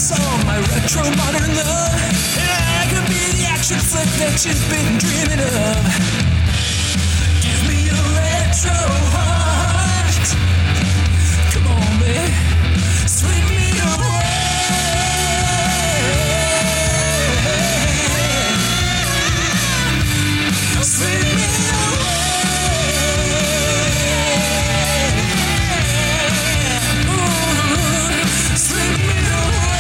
song, my retro modern love. And I could be the action flick that you've been dreaming of. Give me a retro heart. Come on, babe. Sweep me away. Sweep me away. Sweep me away.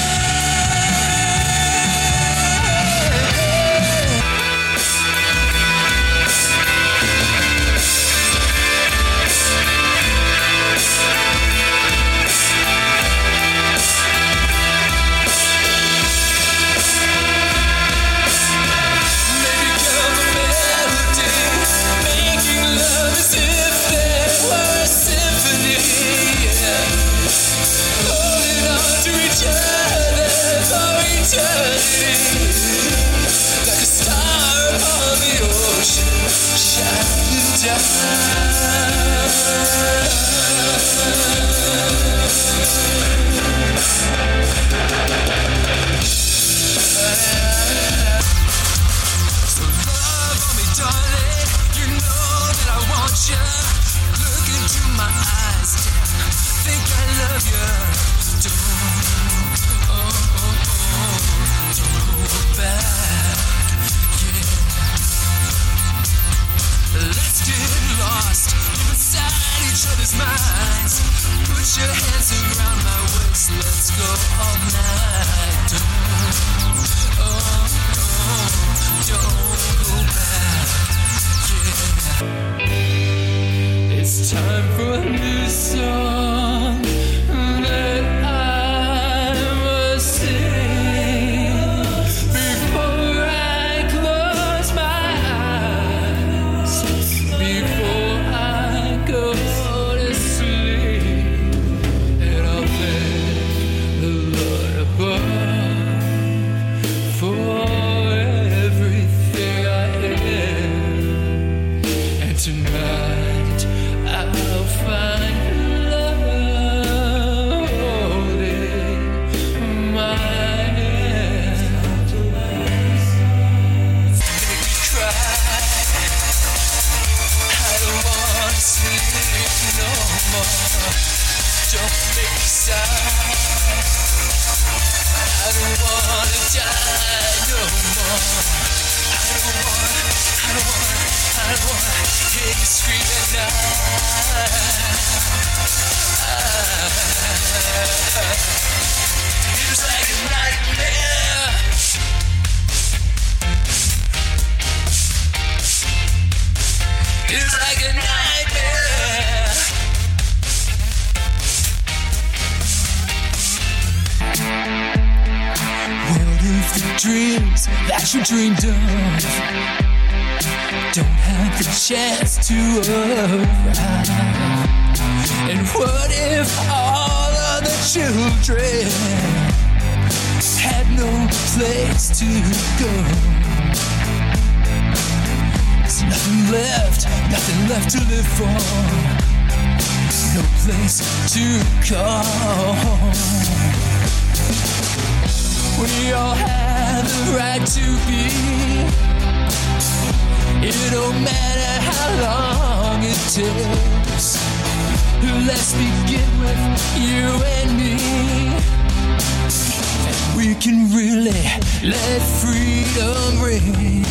Dreams that you dreamed of don't have the chance to arrive. And what if all of the children had no place to go? There's nothing left to live for, no place to call. We all have the right to be. It don't matter how long it takes. Let's begin with you and me. And we can really let freedom ring.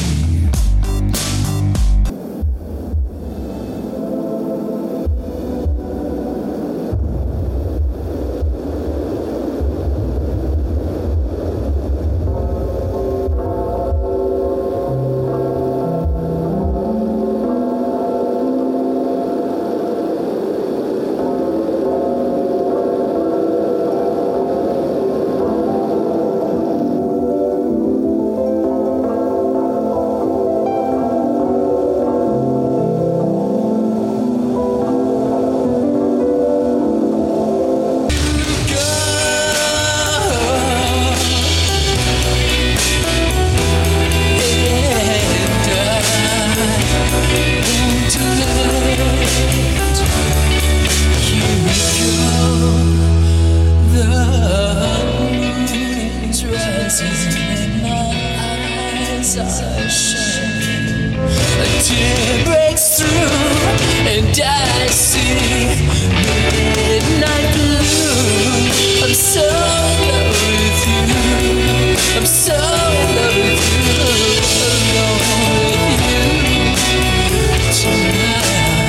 are shining. A tear breaks through, and I see midnight blue. I'm so in love with you. I'm so in love with you. Alone with you tonight.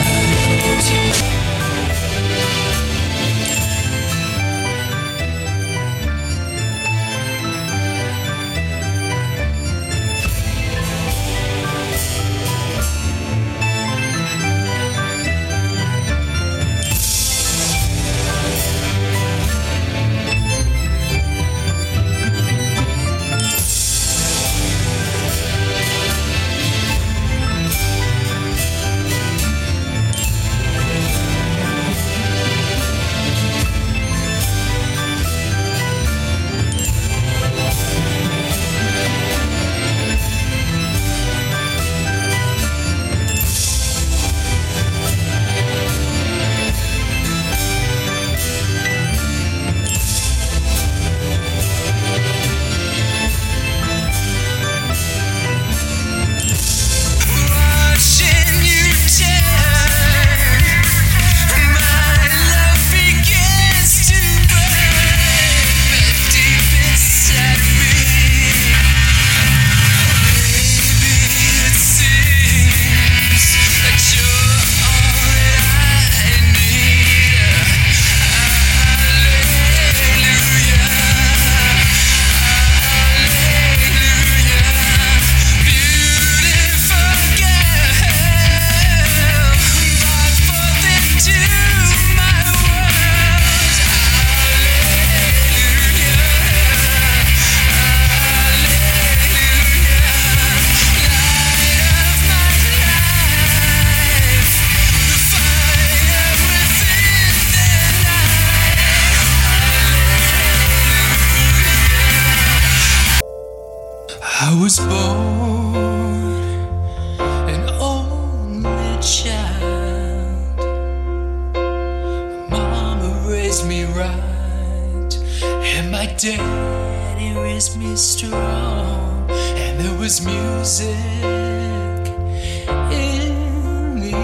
I was born an only child. Mama raised me right, and my daddy raised me strong. And there was music in the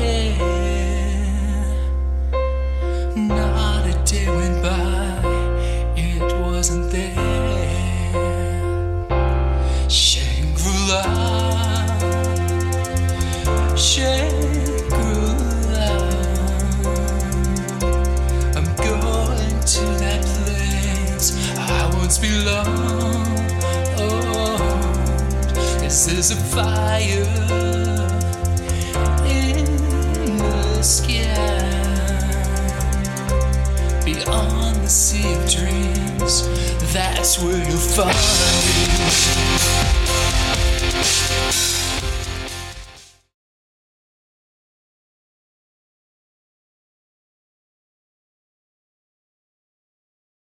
air. Not a day went by, it wasn't there. Shangri-La, Shangri-La. I'm going to that place I once belonged. This is a fire in the sky. Beyond the sea of dreams, that's where you'll find me.